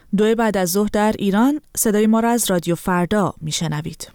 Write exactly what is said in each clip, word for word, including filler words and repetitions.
دو بعد از ظهر در ایران. صدای ما را از رادیو فردا میشنوید.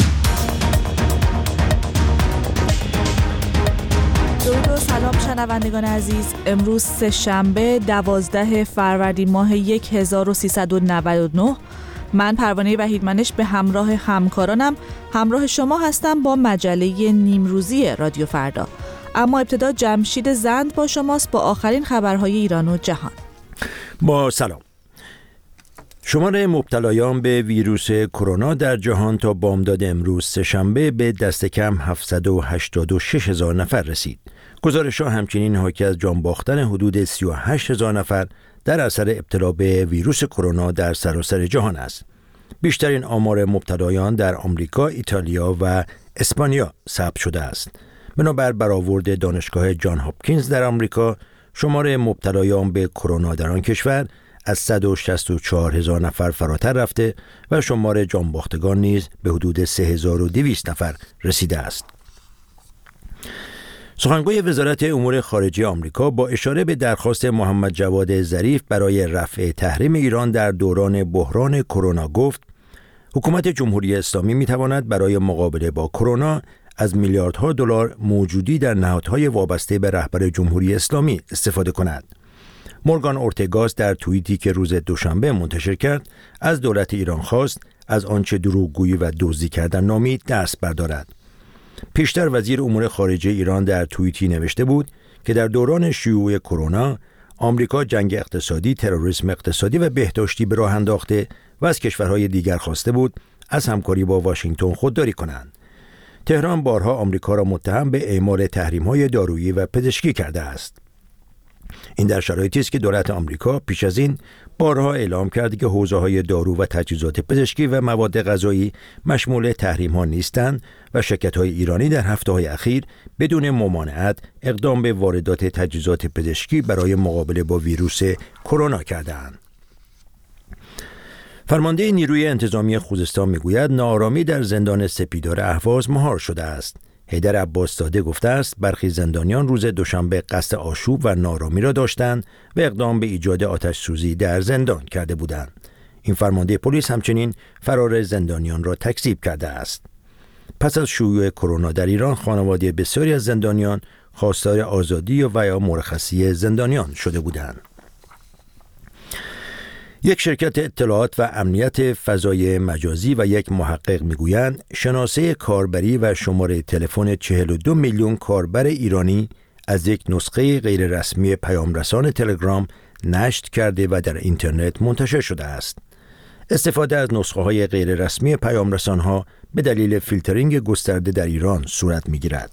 درود و سلام شنوندگان عزیز. امروز سه شنبه دوازده فروردین ماه هزار و سیصد و نود و نه. من پروانه وحیدمنش به همراه همکارانم همراه شما هستم با مجله نیمروزی رادیو فردا. اما ابتدا جمشید زند با شماست با آخرین خبرهای ایران و جهان. با سلام. شمار مبتلایان به ویروس کرونا در جهان تا بامداد امروز سه‌شنبه به دست کم هفتصد و هشتاد و شش هزار نفر رسید. گزارش‌ها همچنین حاکی از جان باختن حدود سی و هشت هزار نفر در اثر ابتلا به ویروس کرونا در سراسر جهان است. بیشترین آمار مبتلایان در آمریکا، ایتالیا و اسپانیا ثبت شده است. بنابر برآورد دانشگاه جان هاپکینز در آمریکا، شمار مبتلایان به کرونا در آن کشور از صد و شصت و چهار هزار نفر فراتر رفته و شمار جانباختگان نیز به حدود سه هزار و دویست نفر رسیده است. سخنگوی وزارت امور خارجه آمریکا با اشاره به درخواست محمد جواد ظریف برای رفع تحریم ایران در دوران بحران کرونا گفت: حکومت جمهوری اسلامی می‌تواند برای مقابله با کرونا از میلیاردها دلار موجودی در نهادهای وابسته به رهبر جمهوری اسلامی استفاده کند. مورگان اورتگاس در توییتی که روز دوشنبه منتشر کرد از دولت ایران خواست از آنچه دروغگویی و دزدی کردن نامید دست بردارد. پیشتر وزیر امور خارجه ایران در توییتی نوشته بود که در دوران شیوع کرونا آمریکا جنگ اقتصادی، تروریسم اقتصادی و بهداشتی به راه انداخته و از کشورهای دیگر خواسته بود از همکاری با واشنگتن خودداری کنند. تهران بارها آمریکا را متهم به اعمال تحریم‌های دارویی و پزشکی کرده است. این در شرایطی است که دولت آمریکا پیش از این بارها اعلام کرده که حوزه‌های دارو و تجهیزات پزشکی و مواد غذایی مشمول تحریم‌ها نیستند و شرکت‌های ایرانی در هفته‌های اخیر بدون ممانعت اقدام به واردات تجهیزات پزشکی برای مقابله با ویروس کرونا کرده‌اند. فرمانده نیروی انتظامی خوزستان میگوید ناآرامی در زندان سپیدار اهواز مهار شده است. حیدر عباس زاده گفته است برخی زندانیان روز دوشنبه قصد آشوب و ناآرامی را داشتند و اقدام به ایجاد آتش سوزی در زندان کرده بودند. این فرمانده پلیس همچنین فرار زندانیان را تکذیب کرده است. پس از شیوع کرونا در ایران خانواده بسیاری از زندانیان خواستار آزادی و یا مرخصی زندانیان شده بودند. یک شرکت اطلاعات و امنیت فضای مجازی و یک محقق میگویند شناسه کاربری و شماره تلفن چهل و دو میلیون کاربر ایرانی از یک نسخه غیر رسمی پیامرسان تلگرام نشر کرده و در اینترنت منتشر شده است. استفاده از نسخه های غیر رسمی پیامرسان ها به دلیل فیلترینگ گسترده در ایران صورت میگیرد.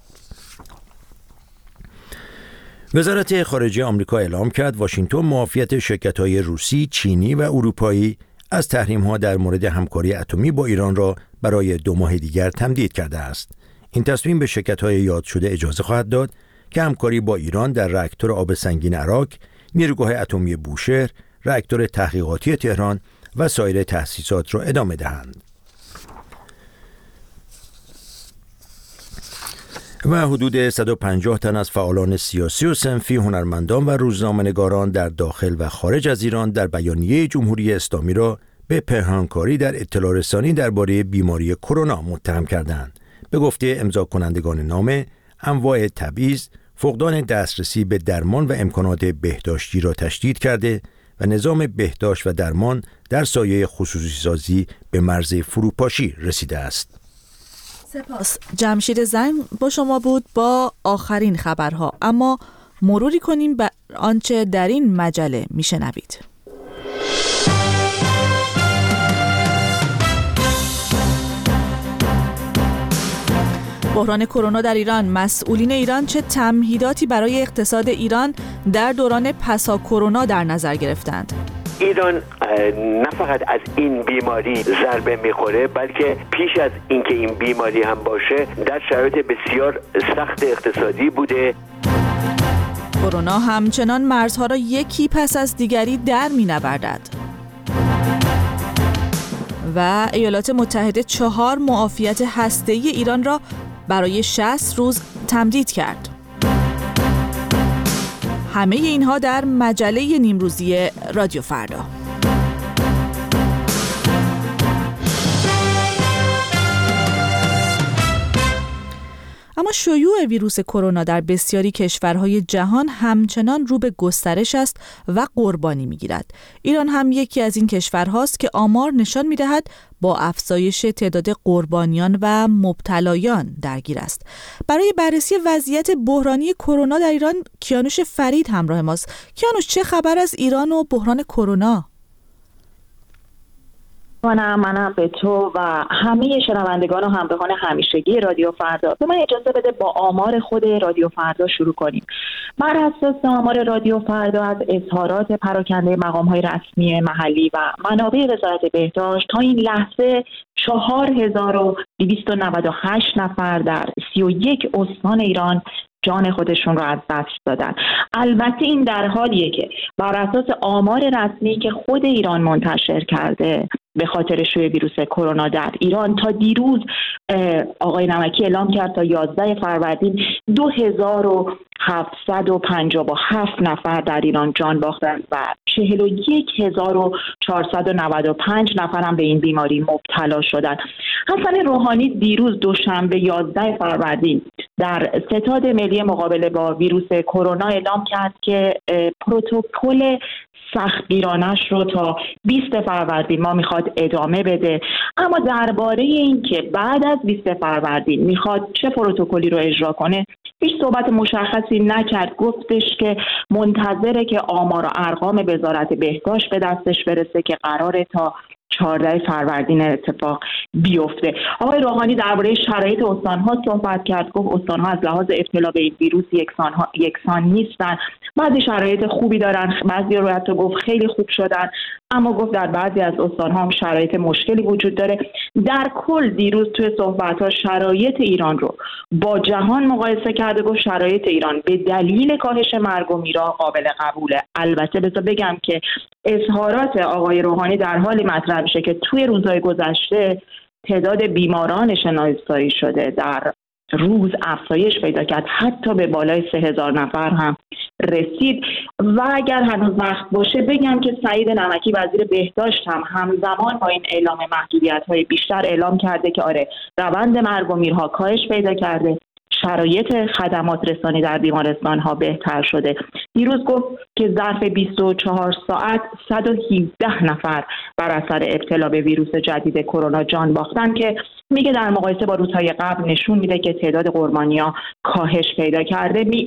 وزارت خارجه آمریکا اعلام کرد واشنگتن معافیت شرکت‌های روسی، چینی و اروپایی از تحریم‌ها در مورد همکاری اتمی با ایران را برای دو ماه دیگر تمدید کرده است. این تصمیم به شرکت‌های یاد شده اجازه خواهد داد که همکاری با ایران در راکتور آب سنگین عراق، نیروگاه اتمی بوشهر، راکتور تحقیقاتی تهران و سایر تأسیسات را ادامه دهند. و حدود صد و پنجاه تن از فعالان سیاسی و صنفی، هنرمندان و روزنامه‌نگاران در داخل و خارج از ایران در بیانیه جمهوری اسلامی را به پنهانکاری در اطلاع رسانی درباره بیماری کرونا متهم کردند. به گفته امضا کنندگان نامه، انواع تبعیض، فقدان دسترسی به درمان و امکانات بهداشتی را تشدید کرده و نظام بهداشت و درمان در سایه خصوصی سازی به مرز فروپاشی رسیده است. سپاس. جمشید زند با شما بود با آخرین خبرها. اما مروری کنیم بر آنچه در این مجله میشنوید. بحران کرونا در ایران. مسئولین ایران چه تمهیداتی برای اقتصاد ایران در دوران پسا کرونا در نظر گرفتند؟ ایران نه فقط از این بیماری ضربه میخوره، بلکه پیش از اینکه این بیماری هم باشه در شرایط بسیار سخت اقتصادی بوده. کرونا همچنان مرزها را یکی پس از دیگری در مینوردد و ایالات متحده چهار معافیت هسته‌ای ایران را برای شصت روز تمدید کرد. همه اینها در مجله نیمروزی رادیو فردا. اما شیوع ویروس کرونا در بسیاری کشورهای جهان همچنان رو به گسترش است و قربانی می‌گیرد. ایران هم یکی از این کشورهاست که آمار نشان می‌دهد با افزایش تعداد قربانیان و مبتلایان درگیر است. برای بررسی وضعیت بحرانی کرونا در ایران کیانوش فرید همراه ماست. کیانوش، چه خبر از ایران و بحران کرونا؟ منم منم به تو و همه شنوندگان و همراهان همیشگی رادیو فردا به من اجازه بده با آمار خود رادیو فردا شروع کنیم. بر اساس آمار رادیو فردا از اظهارات پراکنده مقام‌های رسمی محلی و منابع وزارت بهداشت تا این لحظه چهار هزار و دویست و نود و هشت نفر در سی و یک استان ایران جان خودشون رو از دست دادن. البته این در حالیه که بر اساس آمار رسمی که خود ایران منتشر کرده به خاطر شیوع ویروس کرونا در ایران تا دیروز آقای نمکی اعلام کرد تا یازده فروردین دو هزار و هفتصد و پنجاه و هفت نفر در ایران جان باختند و چهل و یک هزار و چهارصد و نود و پنج نفر هم به این بیماری مبتلا شدند. حسن روحانی دیروز دوشنبه یازده فروردین در ستاد ملی مقابله با ویروس کرونا اعلام کرد که پروتکل سختگیرانش رو تا بیست فروردین ما میخواد ادامه بده، اما درباره این که بعد از بیست فروردین میخواد چه پروتکلی رو اجرا کنه هیچ صحبت مشخصی نکرد. گفتش که منتظره که آمار و ارقام وزارت بهداشت به دستش برسه که قراره تا چهارده فروردین اتفاق بیفته. آقای روحانی درباره شرایط استان‌ها صحبت کرد. گفت استان‌ها از لحاظ ابتلا به این ویروس یکسان یکسان نیستن. بعضی شرایط خوبی دارن، بعضی رو حتی گفت خیلی خوب شدن، اما گفت در بعضی از استان‌ها هم شرایط مشکلی وجود داره. در کل دیروز توی صحبت‌ها شرایط ایران رو با جهان مقایسه کرده. گفت شرایط ایران به دلیل کاهش مرگ و میر قابل قبوله. البته بذار بگم که اظهارات آقای روحانی در حالی مطرح میشه که توی روزهای گذشته تعداد بیماران شناسایی شده در روز افزایش پیدا کرد، حتی به بالای سه هزار نفر هم رسید. و اگر هنوز وقت باشه بگم که سعید نمکی وزیر بهداشت هم همزمان با این اعلام محدودیت‌های بیشتر اعلام کرده که آره روند مرگ و میرها کاهش پیدا کرده، شرایط خدمات رسانی در بیمارستان ها بهتر شده. دیروز گفت که ظرف بیست و چهار ساعت صد و هفده نفر بر اثر ابتلا به ویروس جدید کرونا جان باختن که میگه در مقایسه با روزهای قبل نشون میده که تعداد قربانی‌ها کاهش پیدا کرده. می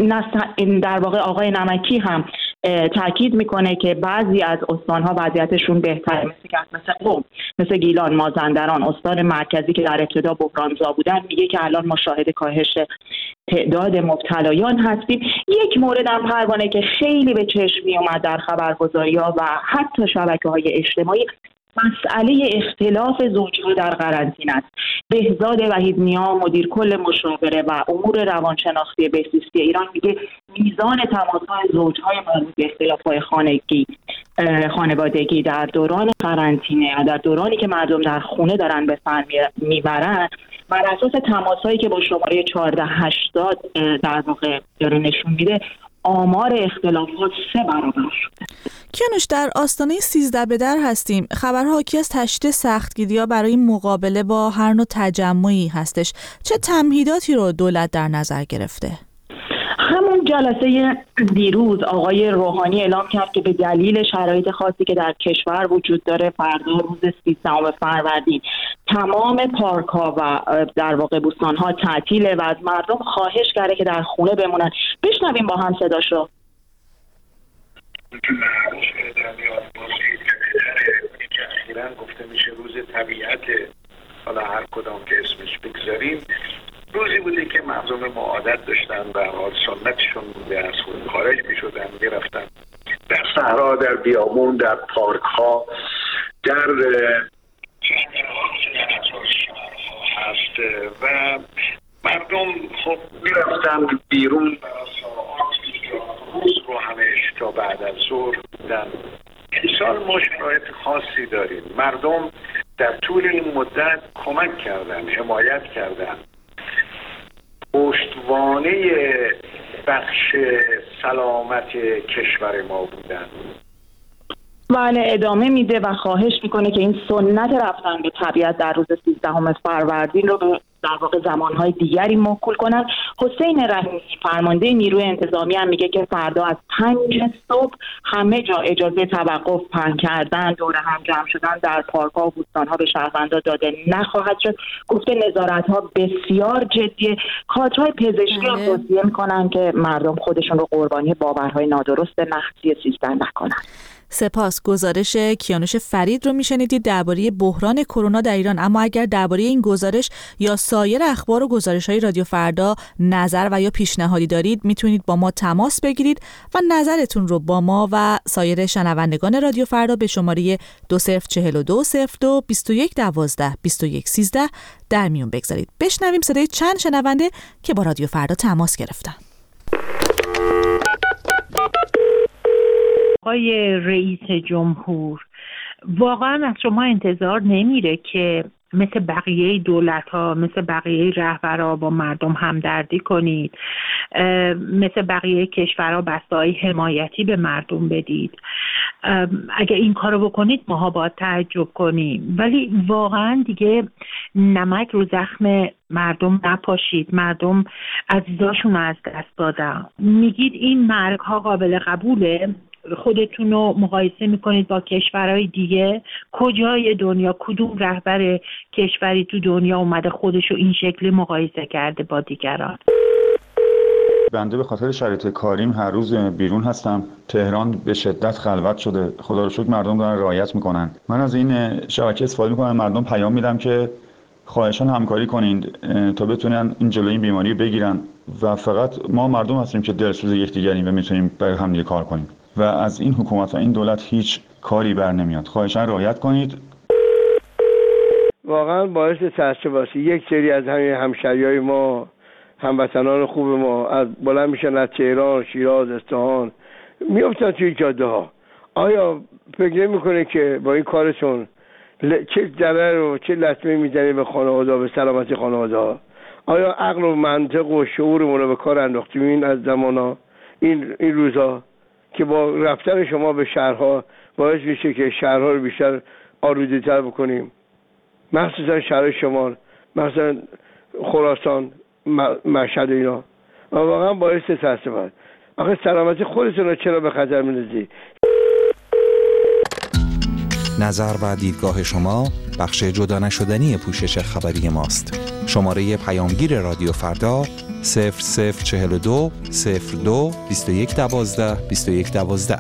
در واقع آقای نمکی هم تاکید میکنه که بعضی از استان‌ها وضعیتشون بهتره، مثل که مثل قم، مثل گیلان، مازندران، استان مرکزی که در ابتدا بحرانزا بودن، میگه که الان ما شاهد کاهش تعداد مبتلایان هستیم. یک مورد هم پروانه که خیلی به چشم می اومد در خبرگزاری‌ها و حتی شبکه‌های اجتماعی مسئله اختلاف زوجها در قرنطینه است. بهزاد وحیدنیا مدیر کل مشاوره و امور روانشناختی بهزیستی ایران میگه میزان تماس‌های زوجهای مربوط به اختلاف‌های خانگی خانوادگی در دوران قرنطینه و در دورانی که مردم در خونه دارن به سر میبرن بر اساس تماس‌هایی که با شماره چهارده هشتاد در واقع داره نشون میده آمار اختلافات سه برابر شده. کیانوش، در آستانه سیزده به در هستیم. خبرها حاکی از تشدید سختگیری‌ها برای مقابله با هر نوع تجمعی هستش. چه تمهیداتی رو دولت در نظر گرفته؟ همون جلسه دیروز آقای روحانی اعلام کرد که به دلیل شرایط خاصی که در کشور وجود داره فردا روز سیزدهم فروردین تمام پارک ها و در واقع بوستان ها تعطیله و از مردم خواهش کرده که در خونه بمونن. بشنویم با هم صداش رو. اخیراً گفته میشه روز طبیعت، حالا هر کدام که اسمش بگذاریم، روزی بوده که مردم ما عادت داشتن و حال سنتشون بوده از خود خارج میشدن، میرفتن در صحرا، در بیابون، در پارک ها، در هست و مردم خب میرفتن بیرون روز رو همش تا بعد از ظهر بودن. این سال ما شرایط خاصی داریم. مردم در طول این مدت کمک کردن، حمایت کردن، پشتوانه بخش سلامت کشور ما بودن. بله، ادامه میده و خواهش میکنه که این سنت رفتن به طبیعت در روز سیزدهم فروردین رو به در واقع زمانهای دیگری موکول کنند. حسین رحیمی فرمانده نیروی انتظامی هم میگه که فردا از پنج صبح همه جا اجازه توقف پهن کردن، دور هم جمع شدن در پارک‌ها و بوستان‌ها به شهروندان داده نخواهد شد. گفته نظارت‌ها بسیار جدیه. کادرهای پزشکی هم توصیه میکنن که مردم خودشون رو قربانی باورهای نادرست نقصی سیستم نکنن. سپاس. گزارش کیانوش فرید رو میشنیدید درباره بحران کرونا در ایران. اما اگر درباره این گزارش یا سایر اخبار و گزارش‌های رادیو فردا نظر و یا پیشنهادی دارید میتونید با ما تماس بگیرید و نظرتون رو با ما و سایر شنوندگان رادیو فردا به شماره دو صفر چهل و دو صفر دو بیست و یک دوازده بیست و یک سیزده در میون بگذارید. بشنویم صدای چند شنونده که با رادیو فردا تماس گرفتن. آقای رئیس جمهور، واقعا از شما انتظار نمیره که مثل بقیه دولت ها، مثل بقیه رهبرها با مردم همدردی کنید، مثل بقیه کشورها بسته‌های حمایتی به مردم بدید. اگر این کارو بکنید ماها باید تعجب کنیم، ولی واقعا دیگه نمک رو زخم مردم نپاشید. مردم عزیزاشون از دست دادن. میگید این مرگ ها قابل قبوله؟ خودتون رو مقایسه میکنید با کشورهای دیگه. کجای دنیا، کدوم رهبر کشوری تو دنیا اومده خودشو این شکلی مقایسه کرده با دیگران؟ بنده به خاطر شرایط کاریم هر روز بیرون هستم. تهران به شدت خلوت شده. خدا رو شکر مردم دارن رعایت میکنن. من از این شبکه استفاده میکنم، مردم پیام میدم که خواهشاً همکاری کنید تا بتونن این جلوی این بیماری بگیرن و فقط ما مردم هستیم که دلسوز یکدیگریم و میتونیم برای هم دیگه کار کنیم و از این حکومت و این دولت هیچ کاری بر نمیاد. خواهشاً رعایت کنید. واقعا باعث تأسف است. یک سری از همین همشهریای ما، هموطنان خوب ما، از بلند میشن از تهران، شیراز، اصفهان میافتن توی جاده ها. آیا فکر نمیکنه که با این کارتون چه ضرر و چه لطمه میزنه به خانواده، به سلامتی خانواده؟ آیا عقل و منطق و شعورمون رو به کار انداختیم این از زمانا این این روزا که با رفتن شما به شهرها باعث میشه که شهرها رو بیشتر آلوده‌تر بکنیم، مخصوصا شهر شمال، مثلا خراسان، مشهد اینا. واقعا باعث تأسف است. آخه سلامتی خودتون رو چرا به خطر می‌اندازید؟ نظر و دیدگاه شما بخش جدا نشدنی پوشش خبری ماست. شماره پیامگیر رادیو فردا صفر صفر چهل و دو صفر دو بیست و یک دوازده بیست و یک دوازده.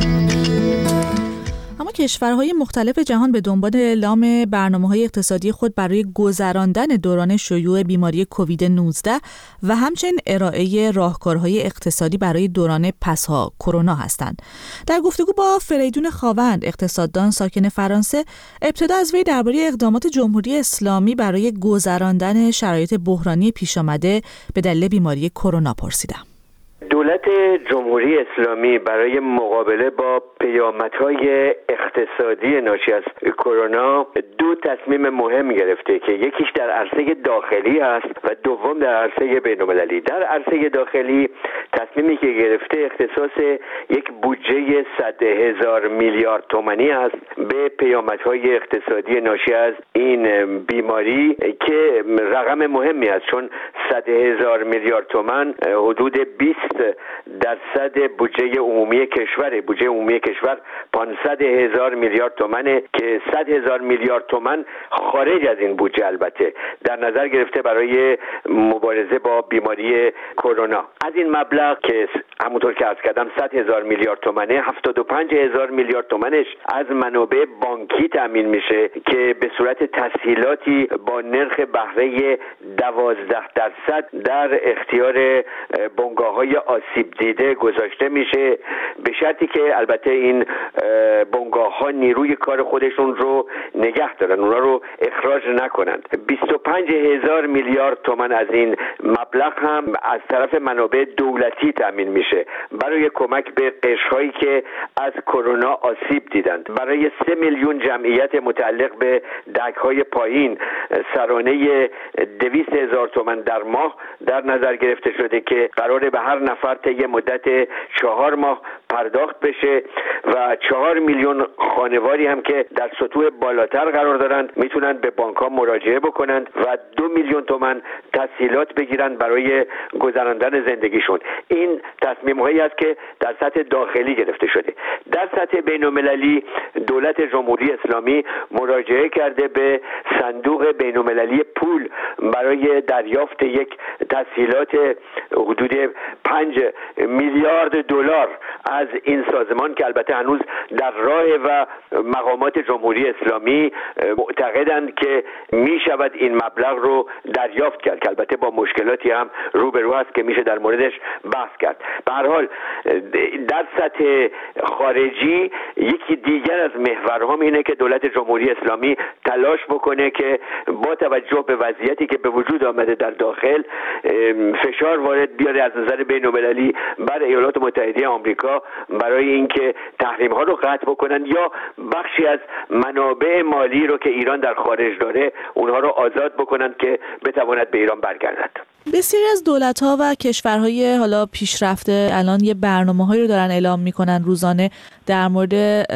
اما کشورهای مختلف جهان به دنبال اعلام برنامه‌های اقتصادی خود برای گذراندن دوران شیوع بیماری کووید نوزده و همچنین ارائه راهکارهای اقتصادی برای دوران پسها کرونا هستند. در گفتگو با فریدون خاوند، اقتصاددان ساکن فرانسه، ابتدا از وی درباره اقدامات جمهوری اسلامی برای گذراندن شرایط بحرانی پیش آمده به دلیل بیماری کرونا پرسیدم. دولت جمهوری اسلامی برای مقابله با پیامدهای اقتصادی ناشی از کرونا دو تصمیم مهم گرفته که یکیش در عرصه داخلی است و دوم در عرصه بین‌المللی. در عرصه داخلی تصمیمی که گرفته اختصاص یک بودجه صد هزار میلیارد تومانی است به پیامدهای اقتصادی ناشی از این بیماری که رقم مهمی است، چون صد هزار میلیارد تومان حدود بیست درصد بودجه عمومی کشور. بودجه عمومی کشور پانصد هزار میلیارد تومانه که صد هزار میلیارد تومان خارج از این بودجه البته در نظر گرفته برای مبارزه با بیماری کرونا. از این مبلغ که همونطور که عرض کردم صد هزار میلیارد تومانه، هفتاد و پنج هزار میلیارد تومانش از منابع بانکی تامین میشه که به صورت تسهیلاتی با نرخ بهره دوازده درصد در اختیار بنگاه‌های آسیب دیده گذاشته میشه، به شرطی که البته این بنگاه‌ها نیروی کار خودشون رو نگه دارن، اونا رو اخراج نکنند. بیست و پنج هزار میلیارد تومان از این مبلغ هم از طرف منابع دولتی تامین میشه برای کمک به قشرهایی که از کرونا آسیب دیدند. برای سه میلیون جمعیت متعلق به دک‌های پایین سرانه دویست هزار تومان در ماه در نظر گرفته شده که قراره به هر نفر طی مدت چهار ماه پرداخت بشه و چهار میلیون خانواری هم که در سطوح بالاتر قرار دارند میتونن به بانک ها مراجعه بکنند و دو میلیون تومان تسهیلات بگیرن برای گذراندن زندگیشون. این تصمیم هایی است که در سطح داخلی گرفته شده. در سطح بین المللی دولت جمهوری اسلامی مراجعه کرده به صندوق بین المللی پول برای دریافت یک تسهیلات حدود پنج میلیارد دلار از این سازمان که البته هنوز در راه و مقامات جمهوری اسلامی معتقدند که می شود این مبلغ رو دریافت کرد که البته با مشکلاتی هم روبرو است که میشه در موردش بحث کرد. به هر حال در سطح خارجی یکی دیگر از محورها اینه که دولت جمهوری اسلامی تلاش بکنه که با توجه به وضعیتی که به وجود آمده در داخل فشار وارد بیاره از نظر بین‌المللی بر ایالات متحده آمریکا برای اینکه تحریم ها رو قطع بکنن یا بخشی از منابع مالی رو که ایران در خارج داره اونها رو آزاد بکنن که بتواند به ایران برگردد. بسیاری از دولت‌ها و کشورهای حالا پیشرفته الان یه برنامه‌هایی رو دارن اعلام می‌کنن روزانه در مورد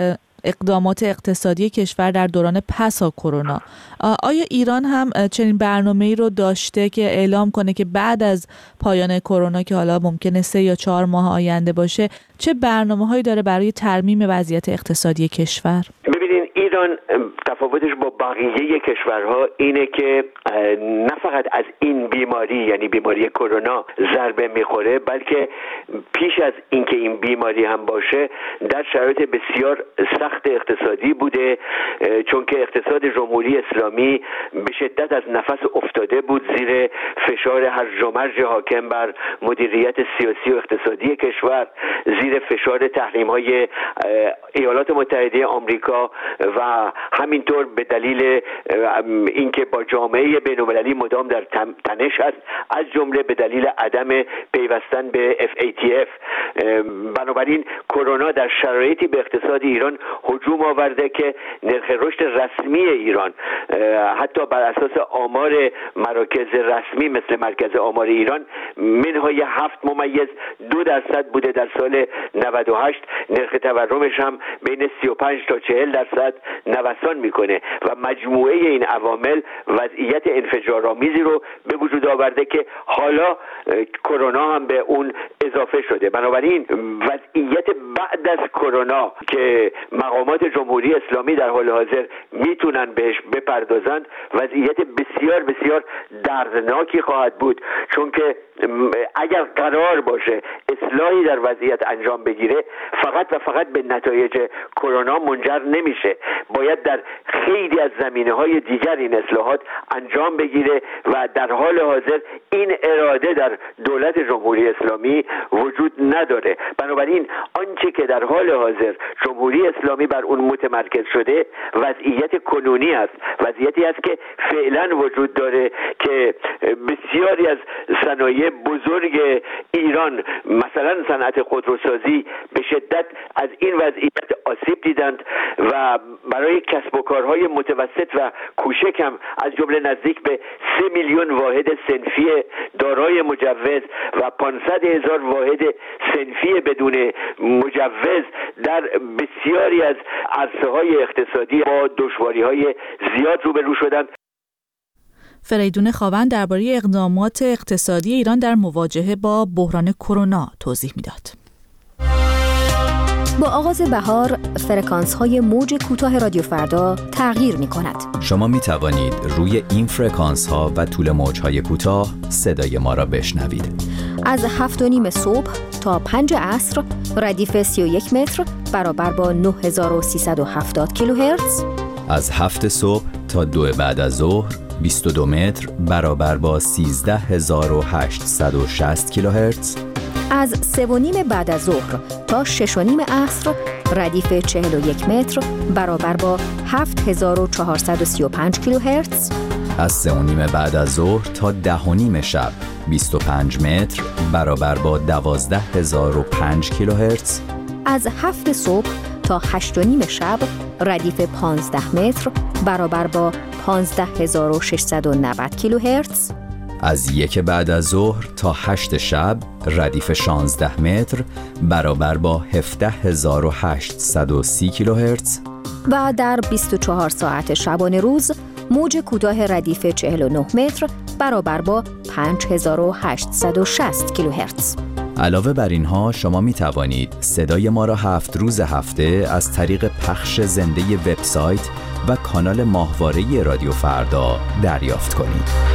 اقدامات اقتصادی کشور در دوران پس از کرونا. آیا ایران هم چنین برنامه‌ای رو داشته که اعلام کنه که بعد از پایان کرونا که حالا ممکنه سه یا چهار ماه آینده باشه چه برنامه‌هایی داره برای ترمیم وضعیت اقتصادی کشور؟ ببینین ایران تفاوتش با بقیه کشورها اینه که نه فقط از این بیماری یعنی بیماری کرونا ضربه میخوره بلکه پیش از اینکه این بیماری هم باشه در شرایط بسیار سخت اقتصادی بوده، چون که اقتصاد جمهوری اسلامی به شدت از نفس افتاده بود زیر فشار هرج و مرج حاکم بر مدیریت سیاسی و اقتصادی کشور، زیر فشار تحریم‌های ایالات متحده آمریکا و همینطور به دلیل اینکه با جامعه بین‌المللی مدام در تنش است، از جمله به دلیل عدم پیوستن به اف ای تی اف. بنابراین کرونا در شرایطی به اقتصاد ایران هجوم آورده که نرخ رشد رسمی ایران حتی بر اساس آمار مراکز رسمی مثل مرکز آمار ایران منهای هفت ممیز دو درصد بوده در سال نود و هشت، نرخ تورمش هم بین سی و پنج تا چهل درصد نوسان میکنه و مجموعه این عوامل وضعیت انفجارآمیزی رو به وجود آورده که حالا کرونا هم به اون اضافه شده. بنابراین وضعیت بعد از کرونا که مقامات جمهوری اسلامی در حال حاضر میتونن بهش بپردازند وضعیت بسیار بسیار دردناکی خواهد بود، چون که اگر قرار باشه اصلاحی در وضعیت انجام بگیره فقط و فقط به نتایج کرونا منجر نمیشه، باید در خیلی از زمینه‌های دیگر این اصلاحات انجام بگیره و در حال حاضر این اراده در دولت جمهوری اسلامی وجود نداره. بنابراین آنچه که در حال حاضر جمهوری اسلامی بر اون متمرکز شده وضعیت کنونی است، وضعیتی است که فعلا وجود داره که بسیاری از صنایع بزرگ ایران مثلا صنعت خودروسازی به شدت از این وضعیت آسیب دیدند و برای کسب و کارهای متوسط و کوچک هم از جمله نزدیک به سه میلیون واحد صنفی دارای مجوز و پانصد هزار واحد صنفی بدون مجوز در بسیاری از عرصه‌های اقتصادی با دشواری‌های زیاد روبرو شدند. فریدون خاوند درباره اقدامات اقتصادی ایران در مواجهه با بحران کرونا توضیح میداد. با آغاز بهار فرکانس‌های موج کوتاه رادیو فردا تغییر می‌کند. شما می‌توانید روی این فرکانس‌ها و طول موج‌های کوتاه صدای ما را بشنوید. از هفت و نیم صبح تا پنج عصر ردیف سی و یک متر برابر با نه هزار و سیصد و هفتاد کیلوهرتز. از هفت صبح تا دو بعد از ظهر بیست و دو متر برابر با سیزده هزار و هشتصد و شصت کیلوهرتز. از سه و نیم بعد از ظهر تا شش و نیم عصر ردیف چهل و یک متر برابر با هفت هزار و چهارصد و سی و پنج کیلوهرتز. از سه و نیم بعد از ظهر تا ده و نیم شب بیست و پنج متر برابر با دوازده هزار و پنج کیلوهرتز. از هفت صبح تا هشت و نیم شب ردیف پانزده متر برابر با پانزده هزار و ششصد و نود کیلوهرتز. از یک بعد از ظهر تا هشت شب ردیف شانزده متر برابر با هفده هزار و هشتصد و سی کیلوهرتز و در بیست و چهار ساعت شبانه روز موج کوتاه ردیف چهل و نه متر برابر با پنج هزار و هشتصد و شصت کیلوهرتز. علاوه بر اینها شما می توانید صدای ما را هفت روز هفته از طریق پخش زنده وبسایت و کانال ماهواره رادیو فردا دریافت کنید.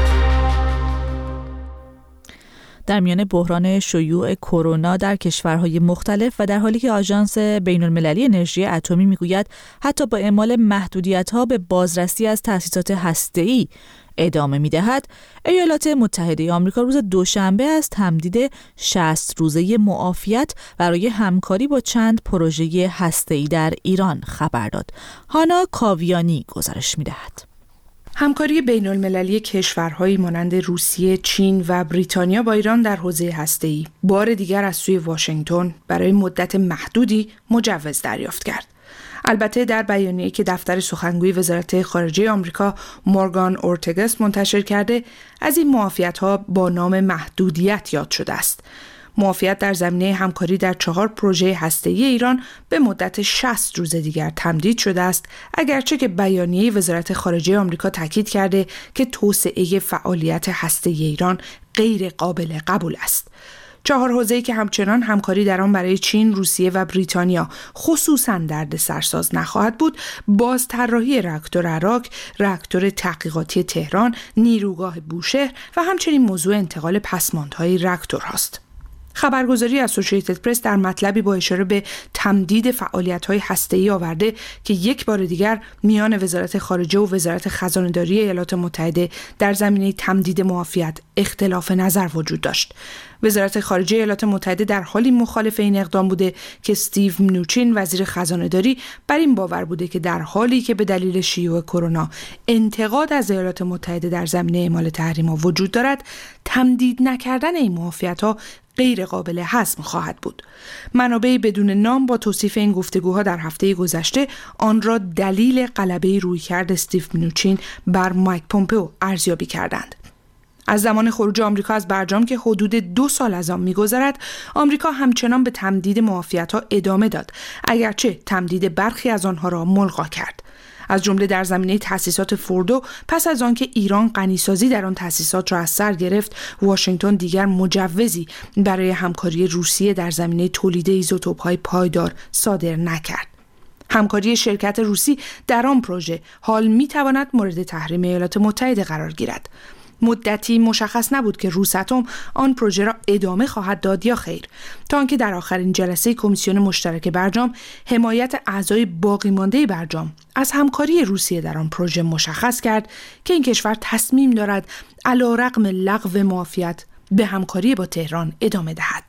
در میان بحران شیوع کرونا در کشورهای مختلف و در حالی که آژانس بین‌المللی انرژی اتمی میگوید حتی با اعمال محدودیت‌ها به بازرسی از تأسیسات هسته‌ای ادامه می‌دهد، ایالات متحده آمریکا روز دوشنبه از تمدید شصت روزه معافیت برای همکاری با چند پروژه هسته‌ای در ایران خبر داد. هانا کاویانی گزارش می‌دهد. همکاری بین‌المللی کشورهایی مانند روسیه، چین و بریتانیا با ایران در حوزه هسته‌ای بار دیگر از سوی واشنگتن برای مدت محدودی مجوز دریافت کرد. البته در بیانیه‌ای که دفتر سخنگوی وزارت خارجه آمریکا مورگان اورتگاس منتشر کرده، از این معافیت‌ها با نام محدودیت یاد شده است. معافیت در زمینه همکاری در چهار پروژه هسته‌ای ایران به مدت شصت روز دیگر تمدید شده است، اگرچه که بیانیه وزارت خارجه آمریکا تاکید کرده که توسعه فعالیت هسته‌ای ایران غیر قابل قبول است. چهار حوزه‌ای که همچنان همکاری در آن برای چین، روسیه و بریتانیا خصوصاً دردسرساز نخواهد بود، بازطراحی راکتور عراق، راکتور تحقیقاتی تهران، نیروگاه بوشهر و همچنین موضوع انتقال پسماندهای راکتورهاست. خبرگزاری اسوسییتد پرس در مطلبی با اشاره به تمدید فعالیت‌های هسته‌ای آورده که یک بار دیگر میان وزارت خارجه و وزارت خزانه‌داری ایالات متحده در زمینه تمدید معافیت اختلاف نظر وجود داشت. وزارت خارجه ایالات متحده در حالی مخالف این اقدام بوده که استیو منوچین وزیر خزانه‌داری بر این باور بوده که در حالی که به دلیل شیوع کرونا انتقاد از ایالات متحده در زمینه اعمال تحریم‌ها وجود دارد، تمدید نکردن این معافیت‌ها غیر قابل هضم خواهد بود. منابعی بدون نام با توصیف این گفتگوها در هفته گذشته آن را دلیل غلبه رویکرد استیو منوچین بر مایک پومپئو ارزیابی کردند. از زمان خروج آمریکا از برجام که حدود دو سال از آن می‌گذرد، آمریکا همچنان به تمدید معافیت‌ها ادامه داد، اگرچه تمدید برخی از آنها را ملغا کرد. از جمله در زمینه تأسیسات فوردو، پس از آنکه ایران غنیسازی در آن تأسیسات را از سر گرفت، واشنگتن دیگر مجوزی برای همکاری روسیه در زمینه تولید ایزوتوپ‌های پایدار صادر نکرد. همکاری شرکت روسی در آن پروژه حال می‌تواند مورد تحریم ایالات متحده قرار گیرد. مدتی مشخص نبود که روساتم آن پروژه را ادامه خواهد داد یا خیر، تا آنکه در آخرین جلسه کمیسیون مشترک برجام حمایت اعضای باقی مانده برجام از همکاری روسیه در آن پروژه مشخص کرد که این کشور تصمیم دارد علیرغم لغو معافیت به همکاری با تهران ادامه دهد.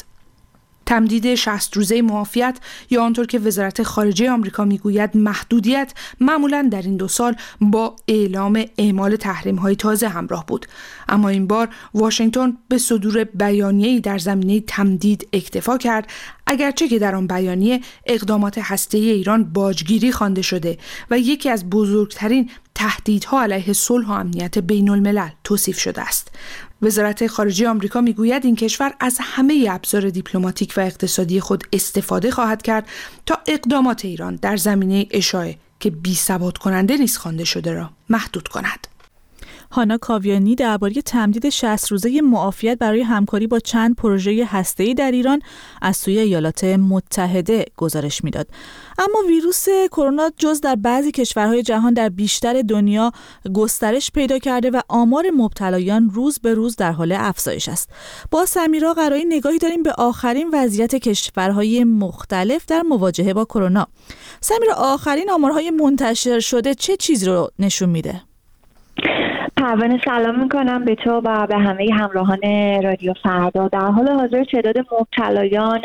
تمدید شصت روزه معافیت یا آنطور که وزارت خارجه آمریکا میگوید محدودیت معمولاً در این دو سال با اعلام اعمال تحریم‌های تازه همراه بود، اما این بار واشنگتن به صدور بیانیه‌ای در زمینه تمدید اکتفا کرد، اگرچه که در آن بیانیه اقدامات هسته‌ای ایران باجگیری خوانده شده و یکی از بزرگترین تهدیدها علیه صلح و امنیت بین الملل توصیف شده است. وزارت خارجه آمریکا میگوید این کشور از همه ابزار دیپلماتیک و اقتصادی خود استفاده خواهد کرد تا اقدامات ایران در زمینه اشاعه که بی‌ثبات کننده نیز خوانده شده را محدود کند. هانا کاویانی درباره تمدید شصت روزه معافیت برای همکاری با چند پروژه هسته‌ای در ایران از سوی ایالات متحده گزارش میداد. اما ویروس کرونا جز در بعضی کشورهای جهان در بیشتر دنیا گسترش پیدا کرده و آمار مبتلایان روز به روز در حال افزایش است. با سمیرا قرایی نگاهی داریم به آخرین وضعیت کشورهای مختلف در مواجهه با کرونا. سمیرا، آخرین آمارهای منتشر شده چه چیزی رو نشون میده؟ پروانه، سلام میکنم به تو و به همه همراهان رادیو فردا. در حال حاضر تعداد مبتلایان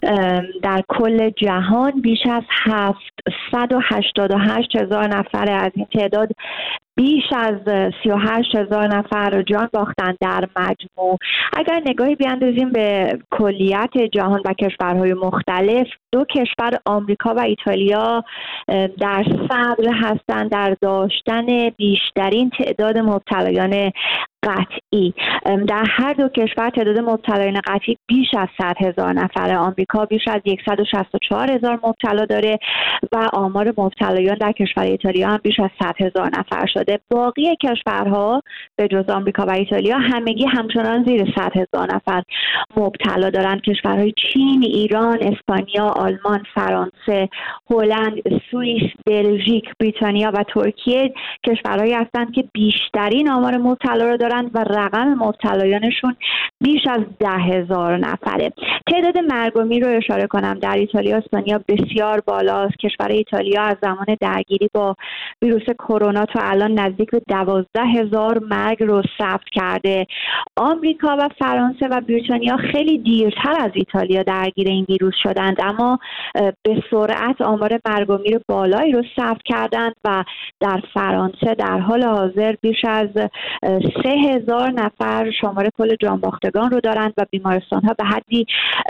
در کل جهان بیش از هفتصد و هشتاد و هشت هزار نفره. از این تعداد بیش از سی و هشت هزار نفر جان باختن در مجموع. اگر نگاهی بیاندازیم به کلیت جهان و کشورهای مختلف، دو کشور آمریکا و ایتالیا در صدر هستند در داشتن بیشترین تعداد مبتلایان قطعی. در هر دو کشور تعداد مبتلایان قطعی بیش از صد هزار نفره. آمریکا بیش از صد و شصت و چهار هزار مبتلا داره و آمار مبتلایان در کشور ایتالیا هم بیش از صد هزار نفر شده. باقی کشورها به جز آمریکا و ایتالیا همگی همچنان زیر صد هزار نفر مبتلا دارند. کشورهای چین، ایران، اسپانیا، آلمان، فرانسه، هلند، سوئیس، بلژیک، بریتانیا و ترکیه کشورهایی هستند که بیشترین آمار مبتلا را دارند و رقم مبتلایانشون بیش از ده هزار نفره. تعداد مرگ و میر رو اشاره کنم. در ایتالیا، اسپانیا بسیار بالاست. کشور ایتالیا از زمان درگیری با ویروس کرونا تا الان نزدیک به دوازده هزار مرگ رو ثبت کرده. آمریکا و فرانسه و بریتانیا خیلی دیرتر از ایتالیا درگیر این ویروس شدند، اما به سرعت آمار مرگ و میر بالایی رو ثبت کردند و در فرانسه در حال حاضر بیش از سه هزار نفر شمار کل جانباختگان رو دارند و بیمارستان‌ها به حدی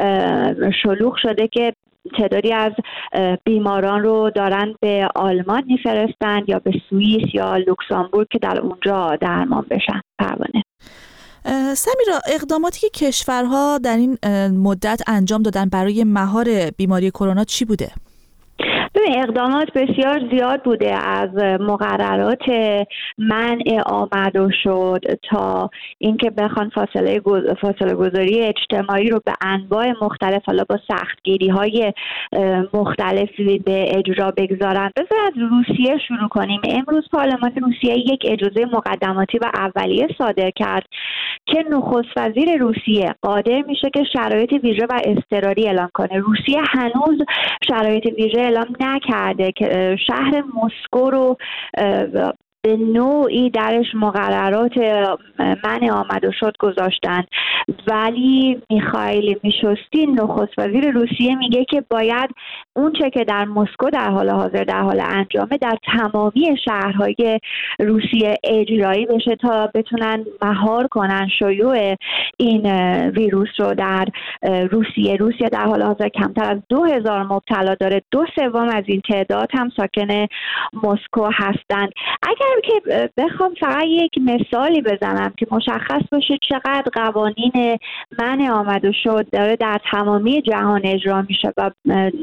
شلوغ شده که تعدادی از بیماران رو دارن به آلمان میفرستند یا به سوئیس یا لوکزامبورگ که در اونجا درمان بشن. پروانه. سمیرا، اقداماتی که کشورها در این مدت انجام دادن برای مهار بیماری کرونا چی بوده؟ ببین، اقدامات بسیار زیاد بوده، از مقررات منع آمد و شد تا اینکه بخوان فاصله گز... فاصله گذاری اجتماعی رو به انواع مختلف، حالا با سختگیری های مختلفی به اجرا بگذارن. بذار از روسیه شروع کنیم. امروز پارلمان روسیه یک اجازه مقدماتی و اولیه صادر کرد که نخست وزیر روسیه قادر میشه که شرایط ویژه و اضطراری اعلام کنه. روسیه هنوز شرایط ویژه اعلام نکرده که شهر مسکو رو به نوعی درش مقررات منع آمد و شد گذاشتن، ولی میخائیل میشوستین نخست وزیر روسیه میگه که باید اون چه که در مسکو در حال حاضر در حال انجامه در تمامی شهرهای روسیه اجرایی بشه تا بتونن مهار کنن شیوع این ویروس رو در روسیه. روسیه در حال حاضر کمتر از دو هزار مبتلا داره. دو سوم از این تعداد هم ساکن مسکو هستند. اگر که بخوام فقط یک مثالی بزنم که مشخص باشه چقدر قوانین منع آمد و شد داره در تمامی جهان اجرا میشه و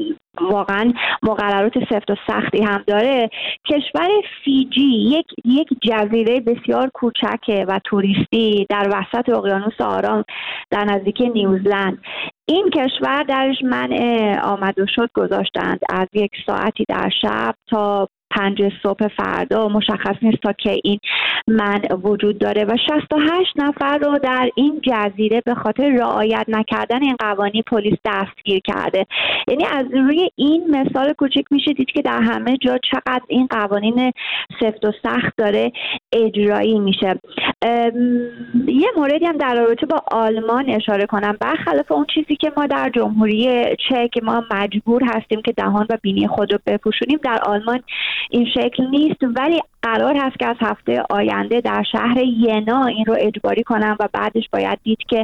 واقعا مقررات سفت و سختی هم داره، کشور فیجی یک یک جزیره بسیار کوچکه و توریستی در وسط اقیانوس آرام در نزدیکی نیوزلند. این کشور درش منع آمد و شد گذاشتند از یک ساعتی در شب تا پنج صبح فردا. مشخص نیست تا که این منع وجود داره و شصت و هشت نفر رو در این جزیره به خاطر رعایت نکردن این قوانین پلیس دستگیر کرده. یعنی از روی این مثال کوچیک میشه دید که در همه جا چقدر این قوانین سفت و سخت داره اجرایی میشه. یه موردی هم در رابطه با آلمان اشاره کنم. برخلاف اون چیزی که ما در جمهوری چک ما مجبور هستیم که دهان و بینی خود رو بپوشونیم، در آلمان این شکل نیست، ولی قرار هست که از هفته آینده در شهر ینا این رو اجباری کنن و بعدش باید دید که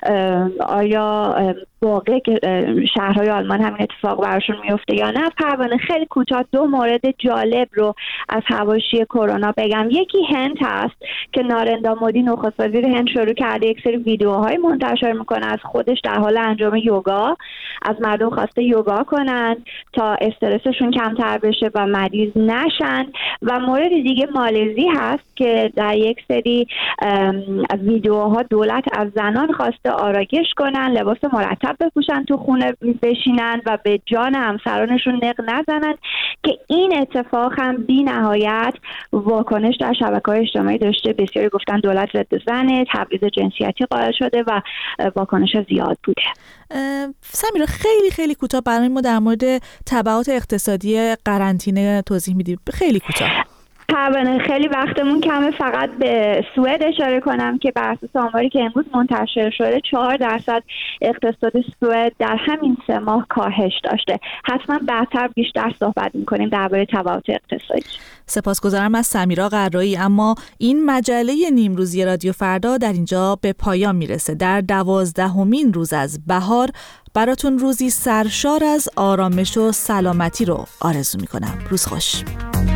آیا واقعا شهرهای آلمان همین اتفاق براشون میفته یا نه. پروانه، خیلی کوتاه دو مورد جالب رو از حواشی کرونا بگم. یکی هند هست که نارندا مودی نخست وزیر هند شروع کرده یک سری ویدیوهای منتشر میکنه از خودش در حال انجام یوگا. از مردم خواسته یوگا کنن تا استرسشون کمتر بشه و مریض نشن. و مورد دیگه مالزی هست که در یک سری ویدیوها دولت از زنان خواسته آرایش کنن، لباس مرتب بپوشن، تو خونه بشینن و به جان همسرانشون نق نزنن، که این اتفاق هم بی نهایت واکنش در شبکه‌های اجتماعی داشته. بسیاری گفتن دولت ضد زنه، تبعیض جنسیتی قائل شده و واکنش زیاد بوده. سمیرا، خیلی خیلی کوتاه برای ما در مورد تبعات اقتصادی قرنطینه توضیح میدی؟ خیلی کوتاه. پروانه، خیلی وقتمون کمه. فقط به سوئد اشاره کنم که بر اساس آماری که امروز منتشر شده چهار درصد اقتصاد سوئد در همین سه ماه کاهش داشته. حتما بعدتر بیشتر صحبت میکنیم درباره تبعات اقتصادی. سپاسگزارم از سمیرا قرایی. اما این مجله نیمروزی رادیو فردا در اینجا به پایان میرسه. در دوازدهمین روز از بهار براتون روزی سرشار از آرامش و سلامتی رو آرزو میکنم. روز خوش.